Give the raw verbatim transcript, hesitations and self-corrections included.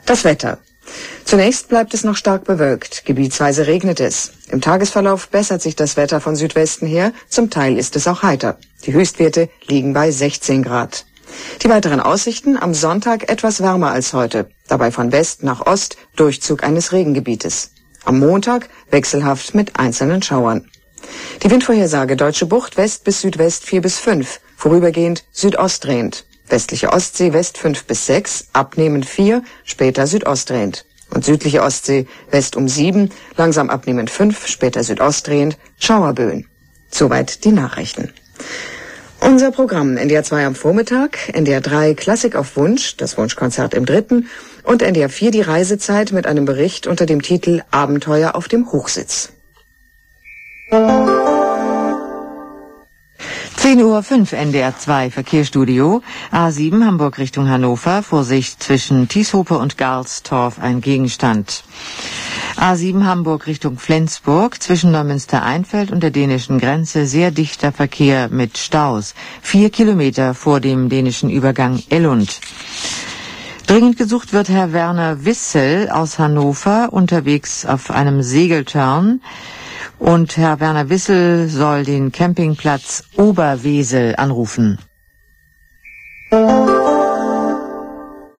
Das Wetter. Zunächst bleibt es noch stark bewölkt, gebietsweise regnet es. Im Tagesverlauf bessert sich das Wetter von Südwesten her, zum Teil ist es auch heiter. Die Höchstwerte liegen bei sechzehn Grad. Die weiteren Aussichten: am Sonntag etwas wärmer als heute, dabei von West nach Ost Durchzug eines Regengebietes. Am Montag wechselhaft mit einzelnen Schauern. Die Windvorhersage: Deutsche Bucht West bis Südwest vier bis fünf, vorübergehend südostdrehend. Westliche Ostsee West fünf bis sechs, abnehmend vier, später südostdrehend. Und südliche Ostsee West um sieben, langsam abnehmend fünf, später südostdrehend, Schauerböen. Soweit die Nachrichten. Unser Programm: N D R zwei am Vormittag, N D R drei Klassik auf Wunsch, das Wunschkonzert im dritten, und N D R vier die Reisezeit mit einem Bericht unter dem Titel Abenteuer auf dem Hochsitz. zehn Uhr fünf N D R zwei Verkehrsstudio. A sieben Hamburg Richtung Hannover. Vorsicht, zwischen Tieshope und Garlstorf ein Gegenstand. A sieben Hamburg Richtung Flensburg. Zwischen Neumünster-Einfeld und der dänischen Grenze sehr dichter Verkehr mit Staus. Vier Kilometer vor dem dänischen Übergang Ellund. Dringend gesucht wird Herr Werner Wissel aus Hannover, unterwegs auf einem Segeltörn. Und Herr Werner Wissel soll den Campingplatz Oberwesel anrufen.